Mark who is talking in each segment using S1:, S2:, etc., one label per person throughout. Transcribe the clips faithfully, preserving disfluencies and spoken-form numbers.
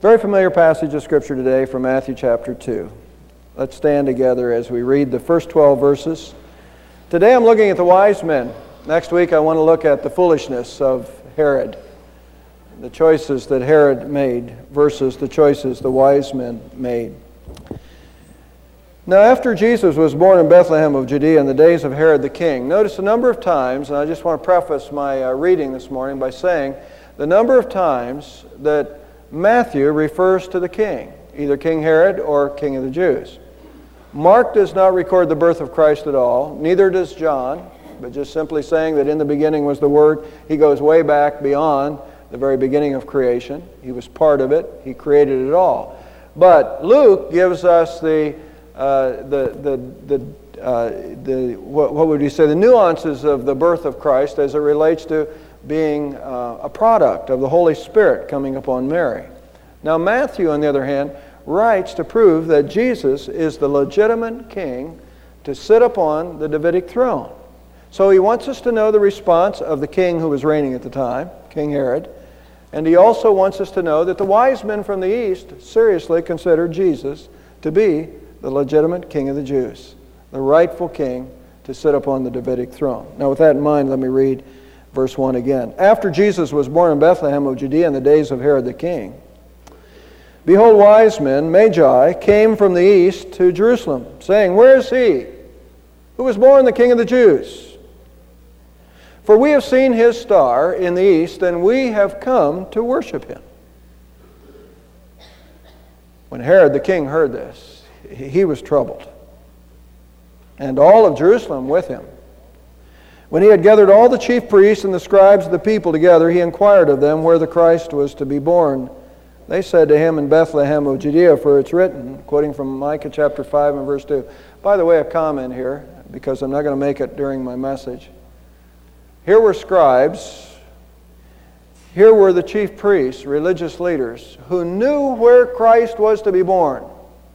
S1: Very familiar passage of Scripture today from Matthew chapter two. Let's stand together as we read the first twelve verses. Today I'm looking at the wise men. Next week I want to look at the foolishness of Herod, the choices that Herod made versus the choices the wise men made. Now after Jesus was born in Bethlehem of Judea in the days of Herod the king, notice a number of times, and I just want to preface my uh, reading this morning by saying the number of times that Matthew refers to the king, either King Herod or King of the Jews. Mark does not record the birth of Christ at all, neither does John, but just simply saying that in the beginning was the Word. He goes way back beyond the very beginning of creation. He was part of it. He created it all. But Luke gives us the uh, the the the uh, the what, what would you say the nuances of the birth of Christ as it relates to being uh, a product of the Holy Spirit coming upon Mary. Now Matthew, on the other hand, writes to prove that Jesus is the legitimate king to sit upon the Davidic throne. So he wants us to know the response of the king who was reigning at the time, King Herod, and he also wants us to know that the wise men from the east seriously considered Jesus to be the legitimate king of the Jews, the rightful king to sit upon the Davidic throne. Now with that in mind, let me read verse one again. After Jesus was born in Bethlehem of Judea in the days of Herod the king, behold, wise men, Magi, came from the east to Jerusalem, saying, Where is he who was born the King of the Jews? For we have seen his star in the east, and we have come to worship him. When Herod the king heard this, he was troubled, and all of Jerusalem with him. When he had gathered all the chief priests and the scribes of the people together, he inquired of them where the Christ was to be born. They said to him, In Bethlehem of Judea, for it's written, quoting from Micah chapter five and verse two. By the way, a comment here, because I'm not going to make it during my message. Here were scribes, here were the chief priests, religious leaders, who knew where Christ was to be born,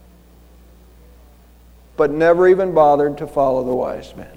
S1: but never even bothered to follow the wise men.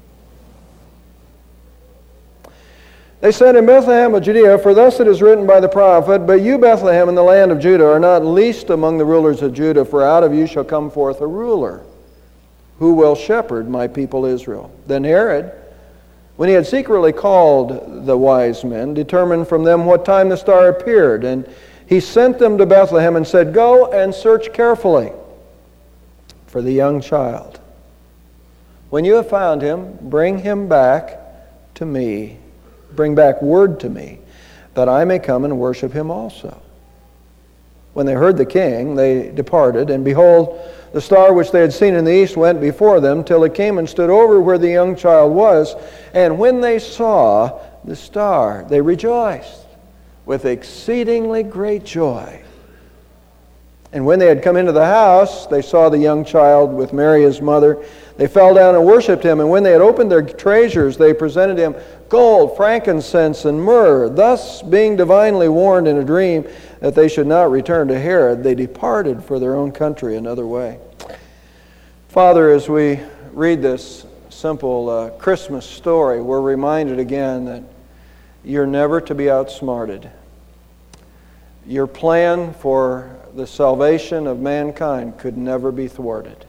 S1: They said, In Bethlehem of Judea, for thus it is written by the prophet, But you, Bethlehem, in the land of Judah, are not least among the rulers of Judah, for out of you shall come forth a ruler, who will shepherd my people Israel. Then Herod, when he had secretly called the wise men, determined from them what time the star appeared, and he sent them to Bethlehem and said, Go and search carefully for the young child. When you have found him, bring him back to me. Bring back word to me, that I may come and worship him also. When they heard the king, they departed, and behold, the star which they had seen in the east went before them, till it came and stood over where the young child was. And when they saw the star, they rejoiced with exceedingly great joy. And when they had come into the house, they saw the young child with Mary his mother. They fell down and worshipped him, and when they had opened their treasures, they presented him gold, frankincense, and myrrh. Thus, being divinely warned in a dream that they should not return to Herod, they departed for their own country another way. Father, as we read this simple uh, Christmas story, we're reminded again that you're never to be outsmarted. Your plan for the salvation of mankind could never be thwarted.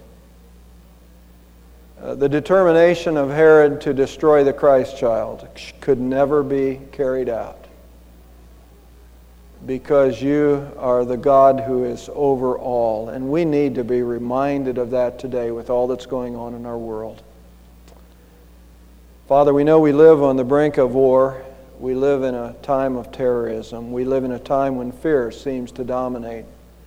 S1: Uh, the determination of Herod to destroy the Christ child could never be carried out, because you are the God who is over all, and we need to be reminded of that today with all that's going on in our world. Father, we know we live on the brink of war. We live in a time of terrorism. We live in a time when fear seems to dominate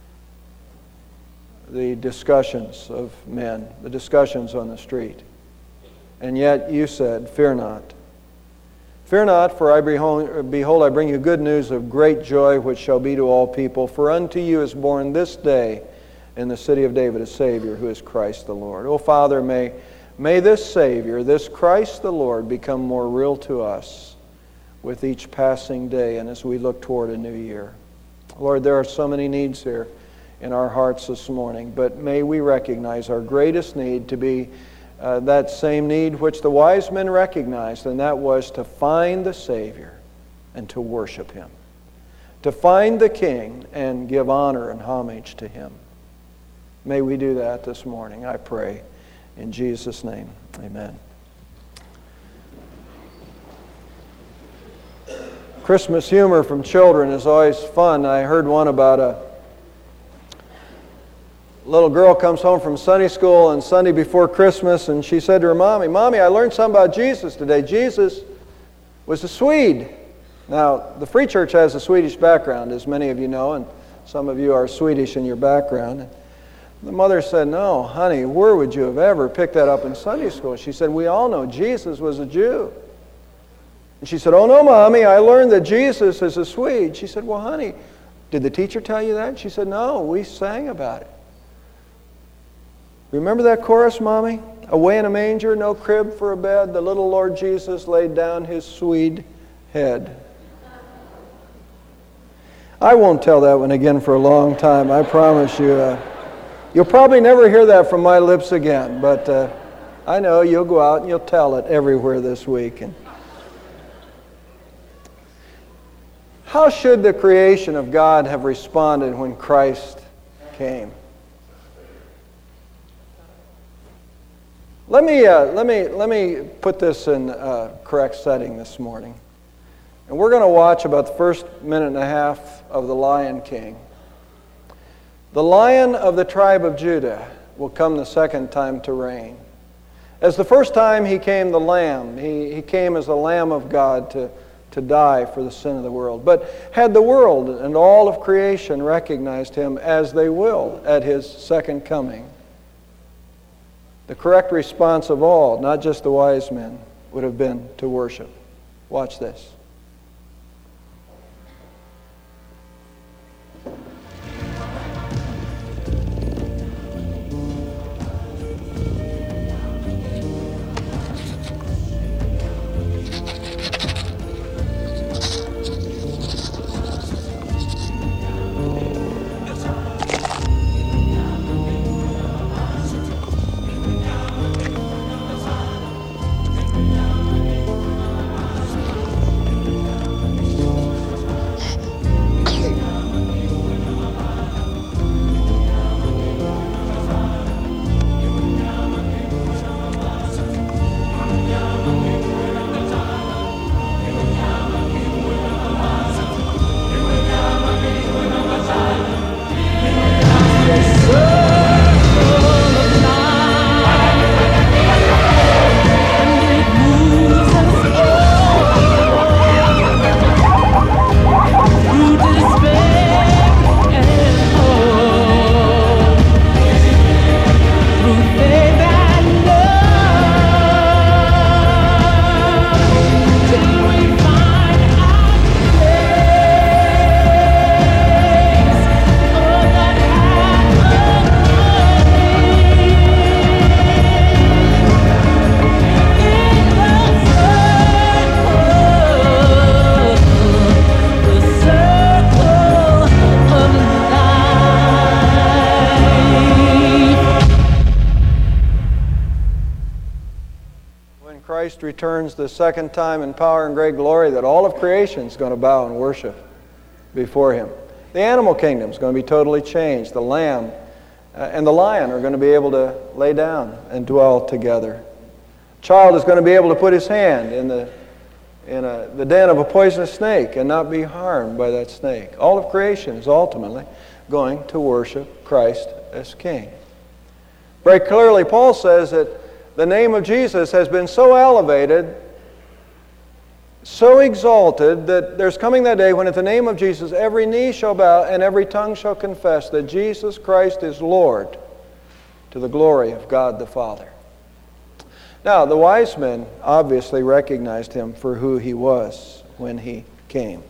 S1: the discussions of men, the discussions on the street. And yet you said, Fear not. Fear not, for I behold, behold, I bring you good news of great joy, which shall be to all people. For unto you is born this day in the city of David a Savior, who is Christ the Lord. Oh, Father, may, may this Savior, this Christ the Lord, become more real to us with each passing day and as we look toward a new year. Lord, there are so many needs here in our hearts this morning, but may we recognize our greatest need to be uh, that same need which the wise men recognized, and that was to find the Savior and to worship Him. to find the King and give honor and homage to Him. May we do that this morning, I pray. In Jesus' name, amen. Christmas humor from children is always fun. I heard one about a little girl comes home from Sunday school on Sunday before Christmas, and she said to her mommy, "Mommy, I learned something about Jesus today. Jesus was a Swede." Now, the Free Church has a Swedish background, as many of you know, and some of you are Swedish in your background. The mother said, "No, honey, where would you have ever picked that up in Sunday school?" She said, "We all know Jesus was a Jew." And she said, "Oh no, Mommy, I learned that Jesus is a Swede." She said, "Well, honey, did the teacher tell you that?" She said, "No, we sang about it." Remember that chorus, Mommy? "Away in a manger, no crib for a bed, the little Lord Jesus laid down His Swede head." I won't tell that one again for a long time, I promise you. Uh, you'll probably never hear that from my lips again, but uh, I know you'll go out and you'll tell it everywhere this week. And how should the creation of God have responded when Christ came? Let me, uh, let me, let me put this in uh, correct setting this morning. And we're going to watch about the first minute and a half of The Lion King. The Lion of the tribe of Judah will come the second time to reign. As the first time he came the Lamb, he, he came as the Lamb of God to, to die for the sin of the world. But had the world and all of creation recognized him as they will at his second coming, the correct response of all, not just the wise men, would have been to worship. Watch this. Returns the second time in power and great glory, that all of creation is going to bow and worship before Him. The animal kingdom is going to be totally changed. The lamb uh, and the lion are going to be able to lay down and dwell together. Child is going to be able to put his hand in the in a, the den of a poisonous snake and not be harmed by that snake. All of creation is ultimately going to worship Christ as King. Very clearly, Paul says that the name of Jesus has been so elevated, so exalted, that there's coming that day when at the name of Jesus every knee shall bow and every tongue shall confess that Jesus Christ is Lord, to the glory of God the Father. Now, the wise men obviously recognized Him for who He was when He came.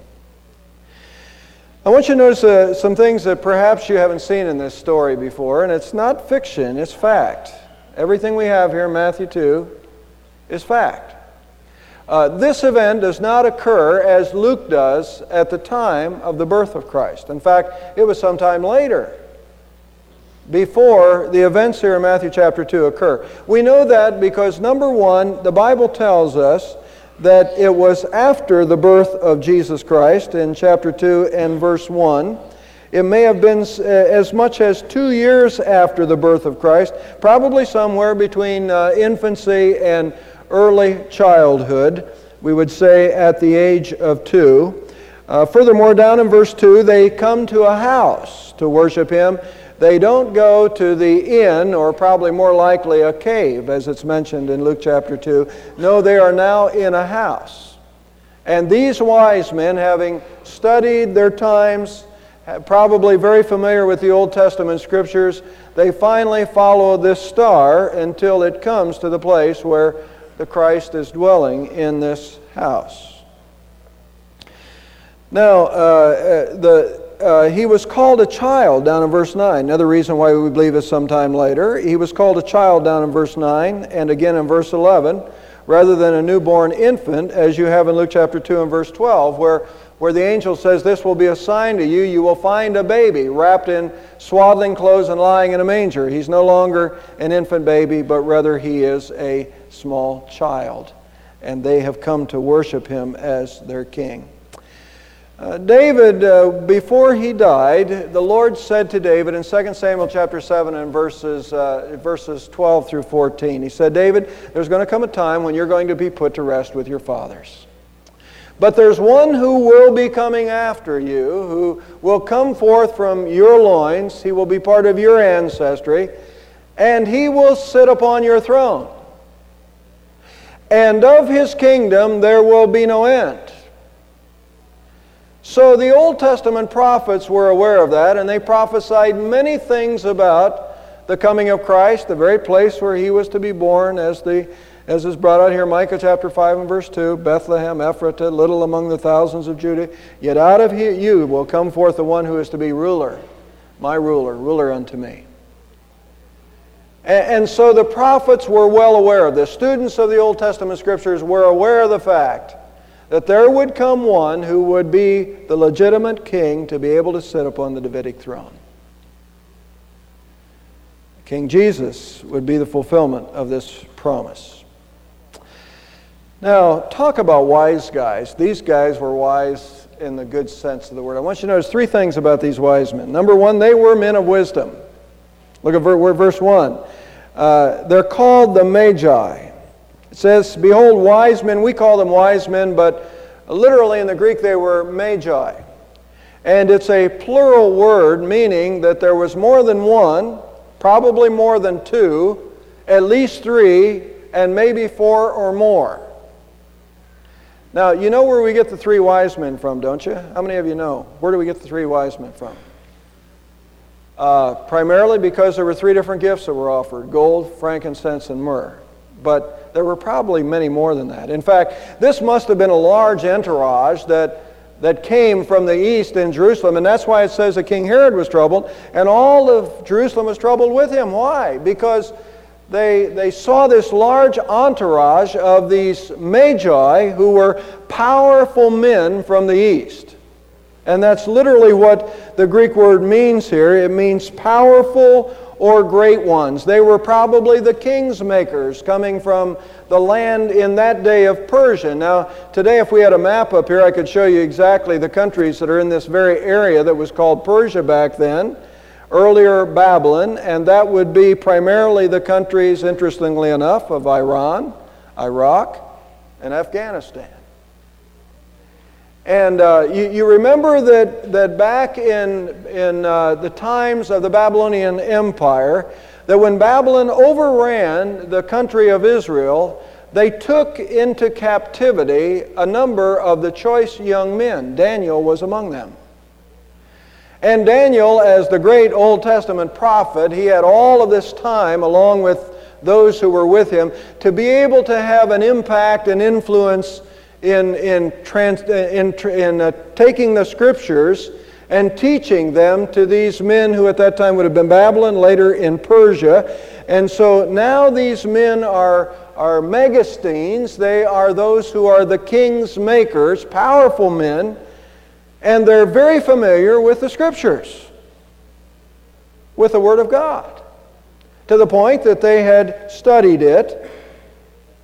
S1: I want you to notice uh, some things that perhaps you haven't seen in this story before, and it's not fiction, it's fact. Everything we have here in Matthew two is fact. Uh, this event does not occur as Luke does at the time of the birth of Christ. In fact, it was sometime later, before the events here in Matthew chapter two occur. We know that because, number one, the Bible tells us that it was after the birth of Jesus Christ in chapter two and verse one. It may have been as much as two years after the birth of Christ, probably somewhere between uh, infancy and early childhood, we would say at the age of two. Uh, furthermore, down in verse two, they come to a house to worship Him. They don't go to the inn, or probably more likely a cave, as it's mentioned in Luke chapter two. No, they are now in a house. And these wise men, having studied their times, probably very familiar with the Old Testament Scriptures, they finally follow this star until it comes to the place where the Christ is dwelling in this house. Now, uh, the uh, he was called a child down in verse nine. Another reason why we believe is sometime later. He was called a child down in verse nine, and again in verse eleven, rather than a newborn infant, as you have in Luke chapter two and verse twelve, where where the angel says, "This will be a sign to you, you will find a baby wrapped in swaddling clothes and lying in a manger." He's no longer an infant baby, but rather he is a small child. And they have come to worship him as their king. Uh, David, uh, before he died, the Lord said to David in Second Samuel chapter seven and verses, uh, verses twelve through fourteen, he said, "David, there's going to come a time when you're going to be put to rest with your fathers. But there's one who will be coming after you, who will come forth from your loins. He will be part of your ancestry, and he will sit upon your throne. And of his kingdom there will be no end." So the Old Testament prophets were aware of that, and they prophesied many things about the coming of Christ, the very place where he was to be born, as the As is brought out here, Micah chapter five and verse two, "Bethlehem, Ephratah, little among the thousands of Judah, yet out of you will come forth the one who is to be ruler, my ruler, ruler unto me." And, and so the prophets were well aware of this. Students of the Old Testament Scriptures were aware of the fact that there would come one who would be the legitimate king to be able to sit upon the Davidic throne. King Jesus would be the fulfillment of this promise. Now, talk about wise guys. These guys were wise in the good sense of the word. I want you to notice three things about these wise men. Number one, they were men of wisdom. Look at verse one. Uh, they're called the Magi. It says, "Behold, wise men." We call them wise men, but literally in the Greek they were Magi. And it's a plural word, meaning that there was more than one, probably more than two, at least three, and maybe four or more. Now, you know where we get the three wise men from, don't you? How many of you know? Where do we get the three wise men from? Uh, primarily because there were three different gifts that were offered: gold, frankincense, and myrrh. But there were probably many more than that. In fact, this must have been a large entourage that, that came from the east in Jerusalem, and that's why it says that King Herod was troubled, and all of Jerusalem was troubled with him. Why? Because They, they saw this large entourage of these magi who were powerful men from the east. And that's literally what the Greek word means here. It means powerful or great ones. They were probably the king's makers coming from the land in that day of Persia. Now, today if we had a map up here, I could show you exactly the countries that are in this very area that was called Persia back then. Earlier Babylon, and that would be primarily the countries, interestingly enough, of Iran, Iraq, and Afghanistan. And uh, you, you remember that, that back in, in uh, the times of the Babylonian Empire, that when Babylon overran the country of Israel, they took into captivity a number of the choice young men. Daniel was among them. And Daniel, as the great Old Testament prophet, he had all of this time, along with those who were with him, to be able to have an impact and influence in, in, trans, in, in uh, taking the Scriptures and teaching them to these men who at that time would have been Babylon, later in Persia. And so now these men are, are Megasthenes. They are those who are the king's makers, powerful men. And they're very familiar with the Scriptures, with the Word of God, to the point that they had studied it.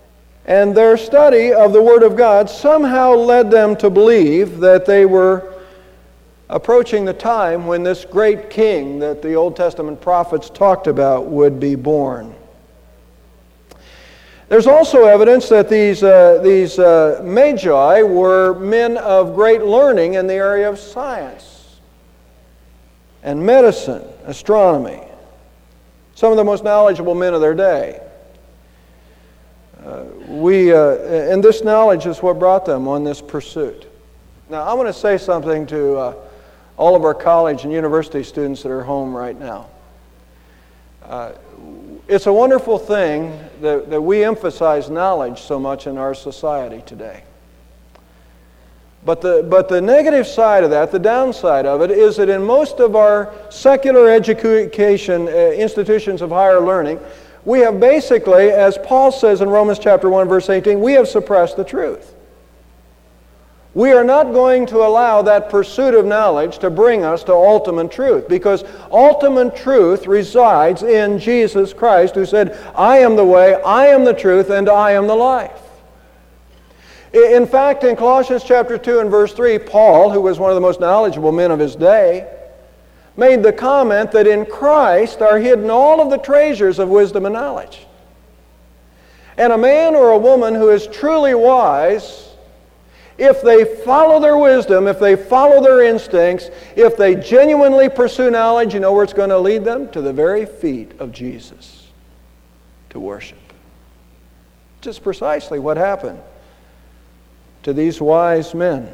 S1: And their study of the Word of God somehow led them to believe that they were approaching the time when this great king that the Old Testament prophets talked about would be born. There's also evidence that these, uh, these uh, magi were men of great learning in the area of science and medicine, astronomy. Some of the most knowledgeable men of their day. Uh, we, uh, and this knowledge is what brought them on this pursuit. Now, I want to say something to uh, all of our college and university students that are home right now. Uh, it's a wonderful thing that, that we emphasize knowledge so much in our society today. But the, but the negative side of that, the downside of it, is that in most of our secular education uh, institutions of higher learning, we have basically, as Paul says in Romans chapter one, verse eighteen, we have suppressed the truth. We are not going to allow that pursuit of knowledge to bring us to ultimate truth, because ultimate truth resides in Jesus Christ, who said, I am the way, I am the truth, and I am the life. In fact, in Colossians chapter two and verse three, Paul, who was one of the most knowledgeable men of his day, made the comment that in Christ are hidden all of the treasures of wisdom and knowledge. And a man or a woman who is truly wise, if they follow their wisdom, if they follow their instincts, if they genuinely pursue knowledge, you know where it's going to lead them? To the very feet of Jesus to worship. Just precisely what happened to these wise men.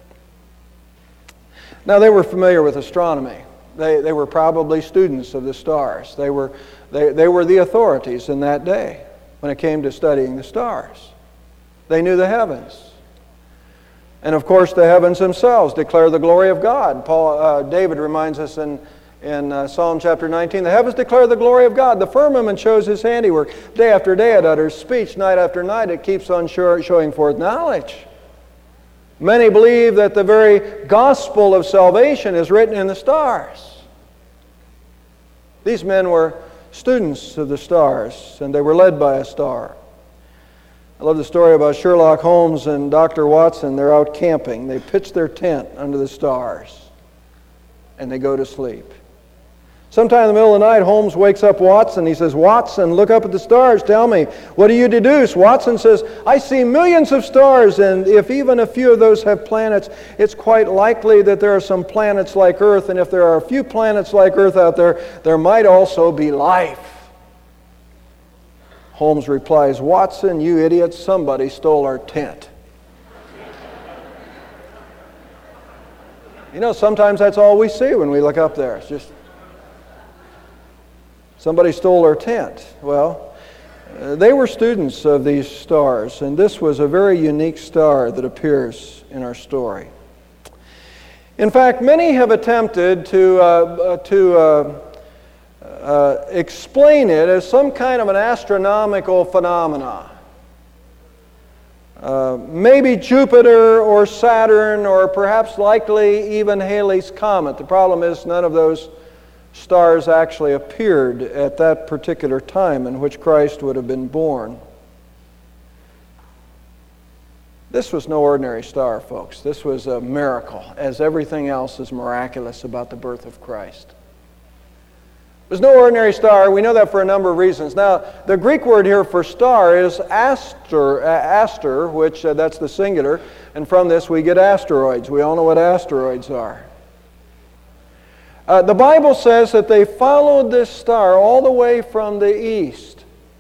S1: Now, they were familiar with astronomy. They, they were probably students of the stars. They were, they, they were the authorities in that day when it came to studying the stars. They knew the heavens. And of course, the heavens themselves declare the glory of God. Paul, uh, David reminds us in, in uh, Psalm chapter nineteen, the heavens declare the glory of God. The firmament shows His handiwork. Day after day it utters speech. Night after night it keeps on showing forth knowledge. Many believe that the very gospel of salvation is written in the stars. These men were students of the stars, and they were led by a star. I love the story about Sherlock Holmes and Doctor Watson. They're out camping. They pitch their tent under the stars, and they go to sleep. Sometime in the middle of the night, Holmes wakes up Watson. He says, Watson, look up at the stars. Tell me, what do you deduce? Watson says, I see millions of stars, and if even a few of those have planets, it's quite likely that there are some planets like Earth, and if there are a few planets like Earth out there, there might also be life. Holmes replies, Watson, you idiot, somebody stole our tent. You know, sometimes that's all we see when we look up there. It's just, somebody stole our tent. Well, uh, they were students of these stars, and this was a very unique star that appears in our story. In fact, many have attempted to, uh, uh, to uh, uh, explain it as some kind of an astronomical phenomena. Uh, maybe Jupiter or Saturn, or perhaps likely even Halley's Comet. The problem is none of those stars actually appeared at that particular time in which Christ would have been born. This was no ordinary star, folks. This was a miracle, as everything else is miraculous about the birth of Christ. It was no ordinary star. We know that for a number of reasons. Now, the Greek word here for star is aster, uh, aster, which uh, that's the singular, and from this we get asteroids. We all know what asteroids are. Uh, the Bible says that they followed this star all the way from the east.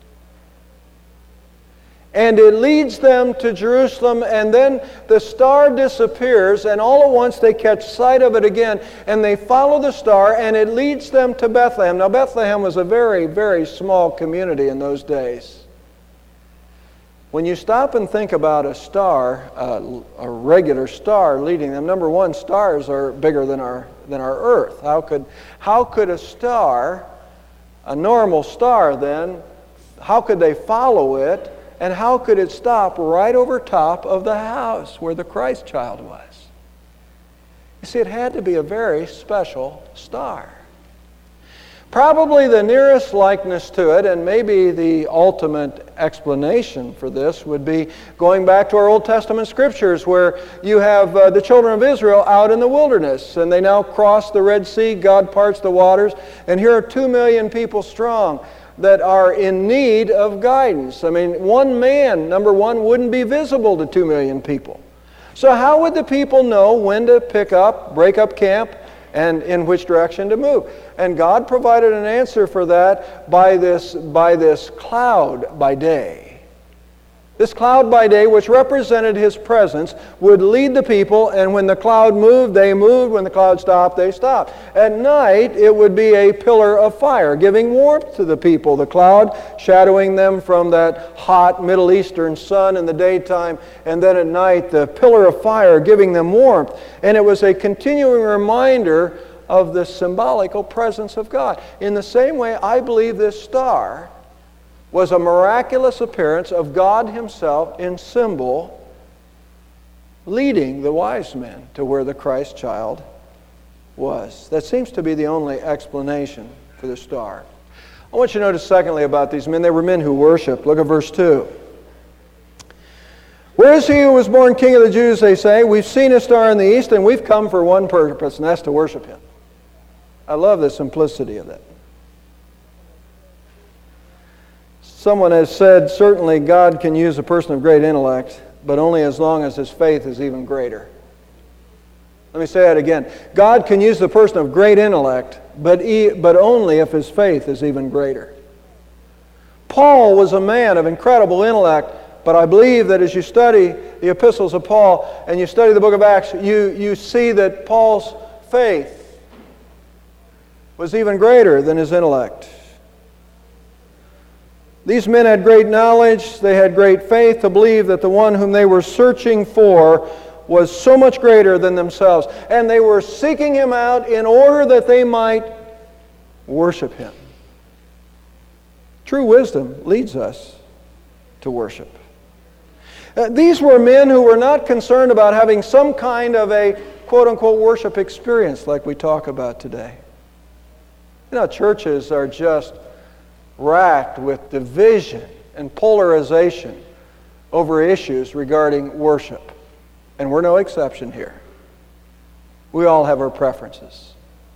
S1: And it leads them to Jerusalem, and then the star disappears, and all at once they catch sight of it again, and they follow the star, and it leads them to Bethlehem. Now, Bethlehem was a very, very small community in those days. When you stop and think about a star, uh, a regular star leading them, number one, stars are bigger than our than our Earth. How could how could a star, a normal star then, how could they follow it, and how could it stop right over top of the house where the Christ child was? You see, it had to be a very special star. Probably the nearest likeness to it, and maybe the ultimate explanation for this, would be going back to our Old Testament scriptures where you have uh, the children of Israel out in the wilderness, and they now cross the Red Sea, God parts the waters, and here are two million people strong that are in need of guidance. I mean, one man, number one, wouldn't be visible to two million people. So how would the people know when to pick up, break up camp, and in which direction to move? And God provided an answer for that by this, by this cloud by day. This cloud by day, which represented His presence, would lead the people, and when the cloud moved, they moved. When the cloud stopped, they stopped. At night, it would be a pillar of fire, giving warmth to the people. The cloud shadowing them from that hot Middle Eastern sun in the daytime, and then at night, the pillar of fire giving them warmth. And it was a continuing reminder of the symbolical presence of God. In the same way, I believe this star was a miraculous appearance of God Himself in symbol, leading the wise men to where the Christ child was. That seems to be the only explanation for the star. I want you to notice secondly about these men, they were men who worshiped. Look at verse two. Where is he who was born King of the Jews, they say? We've seen a star in the east, and we've come for one purpose, and that's to worship Him. I love the simplicity of that. Someone has said, certainly God can use a person of great intellect, but only as long as his faith is even greater. Let me say that again. God can use the person of great intellect, but, he, but only if his faith is even greater. Paul was a man of incredible intellect, but I believe that as you study the epistles of Paul and you study the book of Acts, you, you see that Paul's faith was even greater than his intellect. These men had great knowledge, they had great faith to believe that the one whom they were searching for was so much greater than themselves. And they were seeking Him out in order that they might worship Him. True wisdom leads us to worship. Uh, these were men who were not concerned about having some kind of a quote-unquote worship experience like we talk about today. You know, churches are just racked with division and polarization over issues regarding worship. And we're no exception here. We all have our preferences.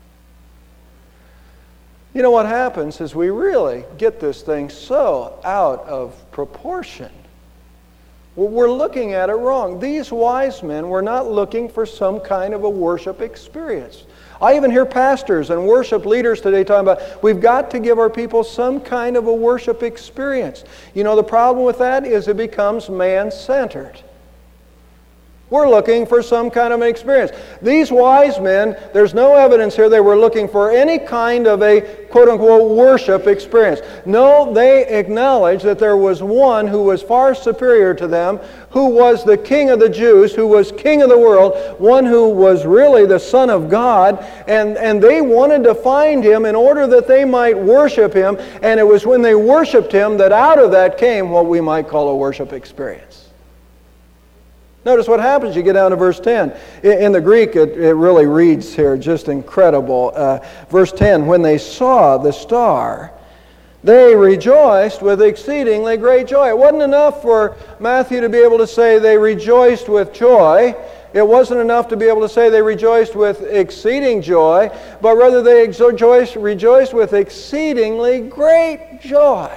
S1: You know what happens is we really get this thing so out of proportion. We're looking at it wrong. These wise men were not looking for some kind of a worship experience. I even hear pastors and worship leaders today talking about, we've got to give our people some kind of a worship experience. You know, the problem with that is it becomes man-centered. We're looking for some kind of an experience. These wise men, there's no evidence here they were looking for any kind of a quote-unquote worship experience. No, they acknowledged that there was one who was far superior to them, who was the King of the Jews, who was King of the world, one who was really the Son of God, and, and they wanted to find Him in order that they might worship Him, and it was when they worshiped Him that out of that came what we might call a worship experience. Notice what happens. You get down to verse ten. In the Greek, it, it really reads here just incredible. Uh, verse ten, when they saw the star, they rejoiced with exceedingly great joy. It wasn't enough for Matthew to be able to say they rejoiced with joy. It wasn't enough to be able to say they rejoiced with exceeding joy, but rather they rejoiced, rejoiced with exceedingly great joy.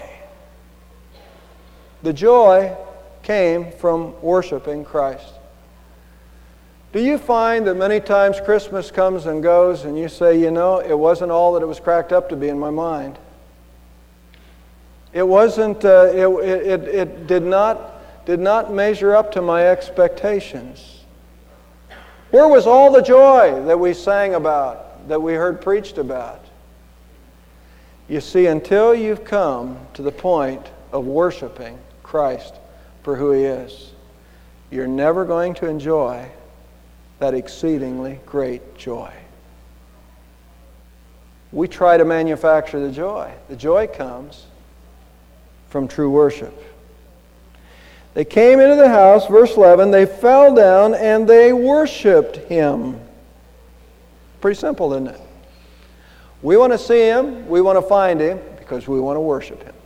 S1: The joy came from worshiping Christ. Do you find that many times Christmas comes and goes and you say, you know, it wasn't all that it was cracked up to be in my mind. It wasn't, uh, it, it, it did not, did not measure up to my expectations. Where was all the joy that we sang about, that we heard preached about? You see, until you've come to the point of worshiping Christ for who He is, you're never going to enjoy that exceedingly great joy. We try to manufacture the joy. The joy comes from true worship. They came into the house, verse eleven, they fell down and they worshiped Him. Pretty simple, isn't it? We want to see Him, we want to find Him, because we want to worship Him.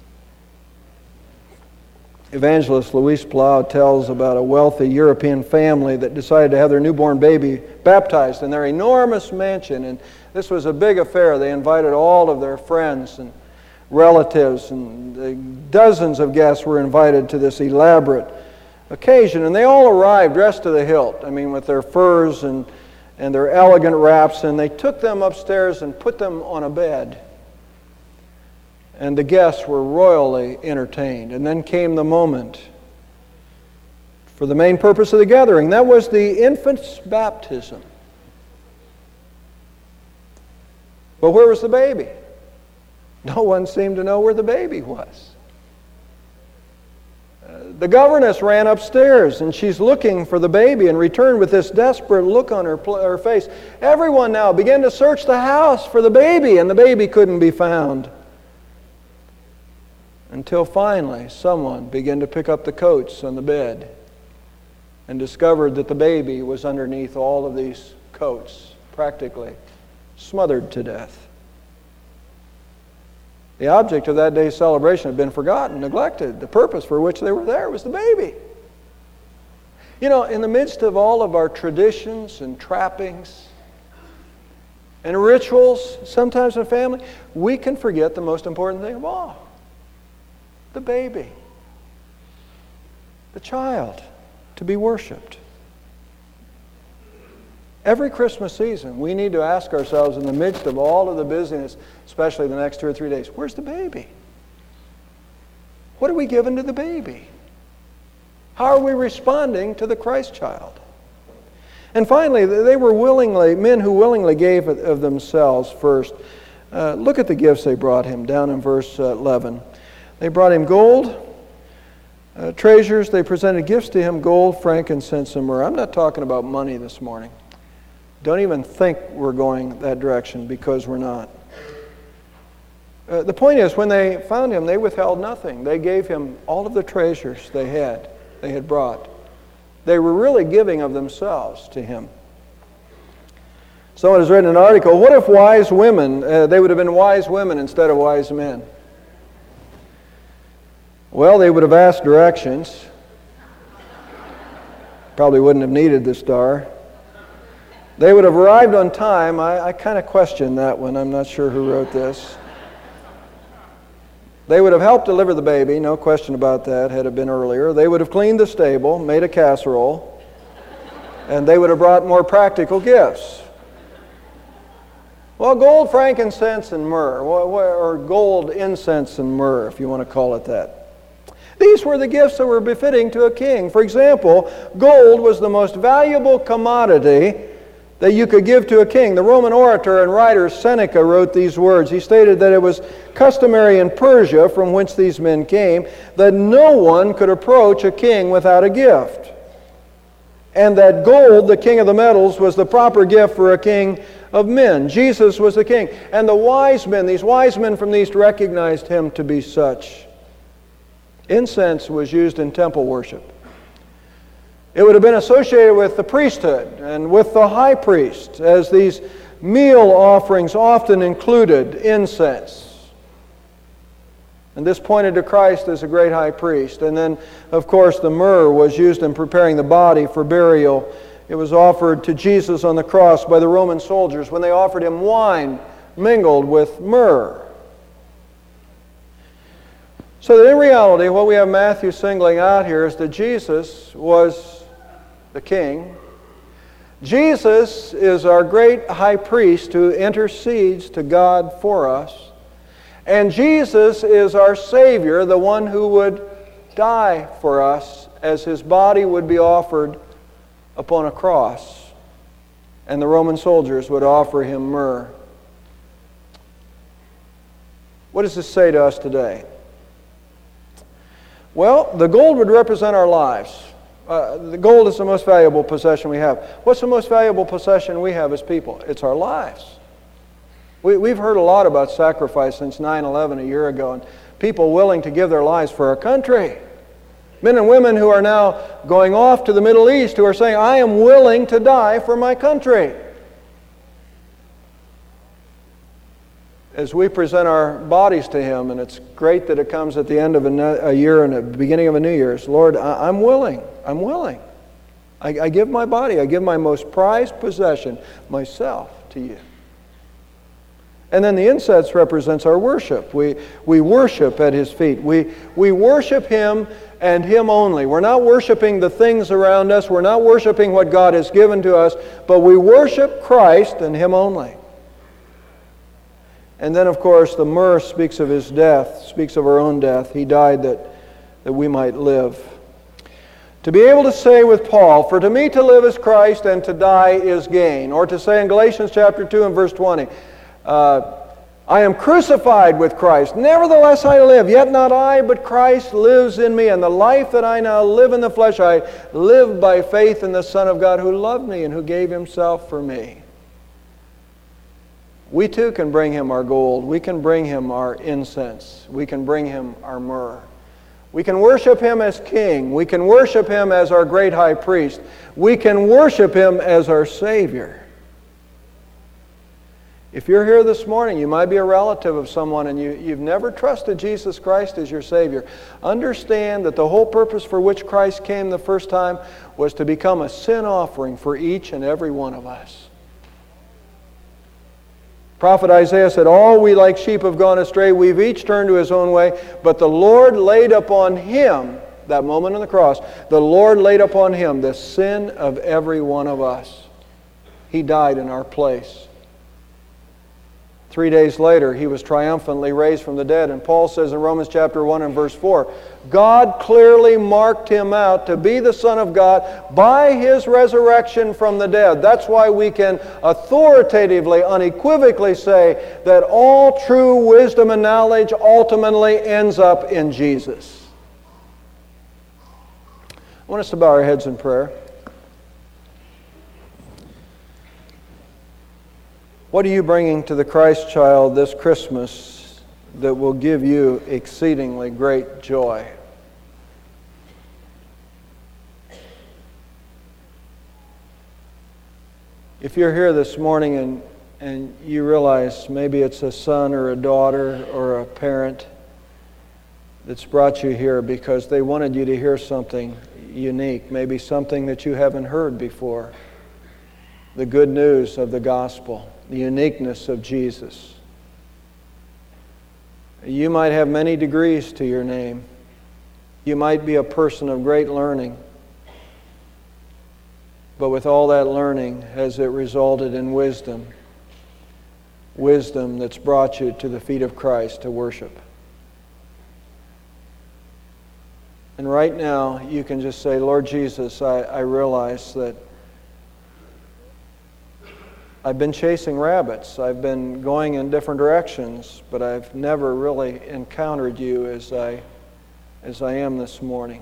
S1: Evangelist Luis Palau tells about a wealthy European family that decided to have their newborn baby baptized in their enormous mansion. And this was a big affair. They invited all of their friends and relatives, and dozens of guests were invited to this elaborate occasion. And they all arrived dressed to the hilt, I mean, with their furs and, and their elegant wraps, and they took them upstairs and put them on a bed. And the guests were royally entertained. And then came the moment for the main purpose of the gathering. That was the infant's baptism. But where was the baby? No one seemed to know where the baby was. Uh, the governess ran upstairs, and she's looking for the baby and returned with this desperate look on her, pl- her face. Everyone now began to search the house for the baby, and the baby couldn't be found. Until finally, someone began to pick up the coats on the bed and discovered that the baby was underneath all of these coats, practically smothered to death. The object of that day's celebration had been forgotten, neglected. The purpose for which they were there was the baby. You know, in the midst of all of our traditions and trappings and rituals, sometimes in family, we can forget the most important thing of all. The baby, the child, to be worshipped. Every Christmas season, we need to ask ourselves in the midst of all of the busyness, especially the next two or three days, where's the baby? What are we giving to the baby? How are we responding to the Christ child? And finally, they were willingly, men who willingly gave of themselves first. Uh, look at the gifts they brought him down in verse eleven. They brought him gold, uh, treasures. They presented gifts to him, gold, frankincense, and myrrh. I'm not talking about money this morning. Don't even think we're going that direction, because we're not. Uh, the point is, when they found him, they withheld nothing. They gave him all of the treasures they had, they had brought. They were really giving of themselves to him. Someone has written an article, what if wise women, uh, they would have been wise women instead of wise men? Well, they would have asked directions. Probably wouldn't have needed the star. They would have arrived on time. I, I kind of question that one. I'm not sure who wrote this. They would have helped deliver the baby, no question about that, had it been earlier. They would have cleaned the stable, made a casserole, and they would have brought more practical gifts. Well, gold, frankincense, and myrrh, or gold, incense, and myrrh, if you want to call it that. These were the gifts that were befitting to a king. For example, gold was the most valuable commodity that you could give to a king. The Roman orator and writer Seneca wrote these words. He stated that it was customary in Persia, from whence these men came, that no one could approach a king without a gift. And that gold, the king of the metals, was the proper gift for a king of men. Jesus was the king. And the wise men, these wise men from the east, recognized him to be such. Incense was used in temple worship. It would have been associated with the priesthood and with the high priest, as these meal offerings often included incense. And this pointed to Christ as a great high priest. And then, of course, the myrrh was used in preparing the body for burial. It was offered to Jesus on the cross by the Roman soldiers when they offered him wine mingled with myrrh. So that in reality, what we have Matthew singling out here is that Jesus was the King. Jesus is our great high priest who intercedes to God for us. And Jesus is our Savior, the one who would die for us as his body would be offered upon a cross. And the Roman soldiers would offer him myrrh. What does this say to us today? Well, the gold would represent our lives. Uh, the gold is the most valuable possession we have. What's the most valuable possession we have as people? It's our lives. We, we've heard a lot about sacrifice since nine eleven a year ago, and people willing to give their lives for our country. Men and women who are now going off to the Middle East who are saying, I am willing to die for my country. as we present our bodies to Him, and it's great that it comes at the end of a year and the beginning of a new year, Lord, I'm willing, I'm willing. I, I give my body, I give my most prized possession, myself, to you. And then the incense represents our worship. We, we worship at His feet. We, we worship Him and Him only. We're not worshiping the things around us. We're not worshiping what God has given to us, but we worship Christ and Him only. And then, of course, the myrrh speaks of His death, speaks of our own death. He died that, that we might live. To be able to say with Paul, for to me to live is Christ and to die is gain. Or to say in Galatians chapter two and verse twenty, uh, I am crucified with Christ. Nevertheless I live, yet not I, but Christ lives in me. And the life that I now live in the flesh, I live by faith in the Son of God who loved me and who gave Himself for me. We too can bring Him our gold. We can bring Him our incense. We can bring Him our myrrh. We can worship Him as King. We can worship Him as our great high priest. We can worship Him as our Savior. If you're here this morning, you might be a relative of someone and you, you've never trusted Jesus Christ as your Savior. Understand that the whole purpose for which Christ came the first time was to become a sin offering for each and every one of us. Prophet Isaiah said, all we like sheep have gone astray. We've each turned to his own way. But the Lord laid upon Him, that moment on the cross, the Lord laid upon Him the sin of every one of us. He died in our place. Three days later, He was triumphantly raised from the dead. And Paul says in Romans chapter one and verse four, God clearly marked Him out to be the Son of God by His resurrection from the dead. That's why we can authoritatively, unequivocally say that all true wisdom and knowledge ultimately ends up in Jesus. I want us to bow our heads in prayer. What are you bringing to the Christ child this Christmas that will give you exceedingly great joy? If you're here this morning and, and you realize maybe it's a son or a daughter or a parent that's brought you here because they wanted you to hear something unique, maybe something that you haven't heard before, the good news of the gospel, the uniqueness of Jesus. You might have many degrees to your name. You might be a person of great learning. But with all that learning, has it resulted in wisdom? Wisdom that's brought you to the feet of Christ to worship. And right now, you can just say, Lord Jesus, I, I realize that I've been chasing rabbits. I've been going in different directions, but I've never really encountered you as I, as I am this morning.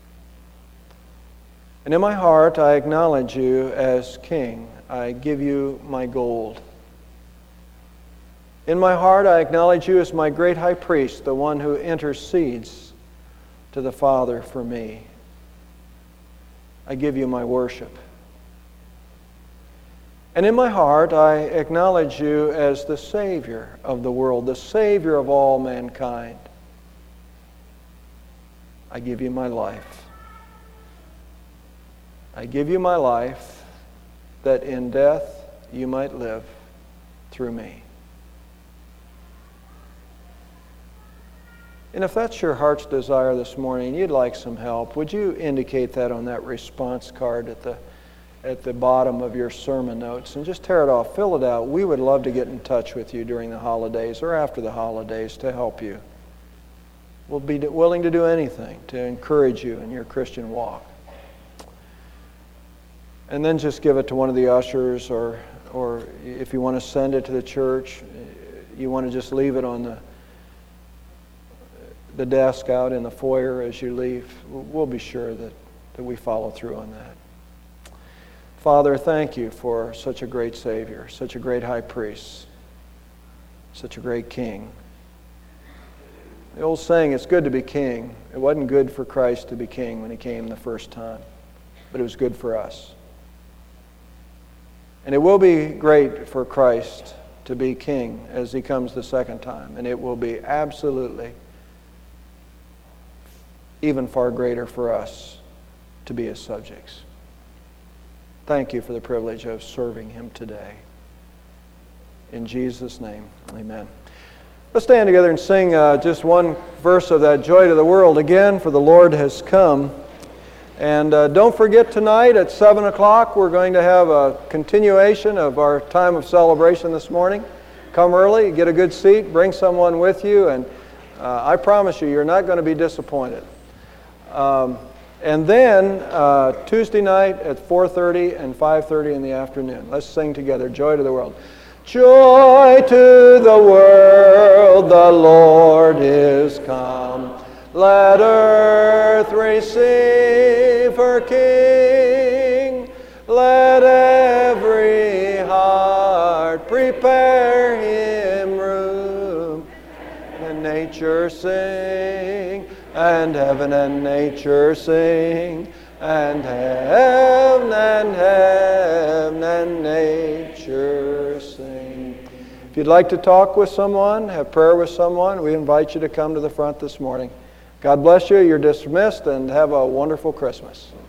S1: And in my heart, I acknowledge you as King. I give you my gold. In my heart, I acknowledge you as my great high priest, the one who intercedes to the Father for me. I give you my worship. And in my heart, I acknowledge you as the Savior of the world, the Savior of all mankind. I give you my life. I give you my life that in death you might live through me. And if that's your heart's desire this morning, and you'd like some help, would you indicate that on that response card at the at the bottom of your sermon notes, and just tear it off, fill it out. We would love to get in touch with you during the holidays or after the holidays to help you. We'll be willing to do anything to encourage you in your Christian walk. And then just give it to one of the ushers, or or if you want to send it to the church, you want to just leave it on the the desk out in the foyer as you leave. We'll be sure that, that we follow through on that. Father, thank you for such a great Savior, such a great high priest, such a great King. The old saying, it's good to be king. It wasn't good for Christ to be king when he came the first time, but it was good for us. And it will be great for Christ to be king as he comes the second time. And it will be absolutely even far greater for us to be his subjects. Thank you for the privilege of serving him today. In Jesus' name, amen. Let's stand together and sing uh, just one verse of that Joy to the World again, for the Lord has come. And uh, don't forget tonight at seven o'clock we're going to have a continuation of our time of celebration this morning. Come early, get a good seat, bring someone with you, and uh, I promise you, you're not going to be disappointed. Um, and then uh, Tuesday night at four thirty and five thirty in the afternoon. Let's sing together, Joy to the World. Joy to the world, the Lord is come. Let earth receive her King. Let every heart prepare him room. And nature sing, and heaven and nature sing, and heaven and heaven and nature sing. If you'd like to talk with someone, have prayer with someone, we invite you to come to the front this morning. God bless you. You're dismissed, and have a wonderful Christmas.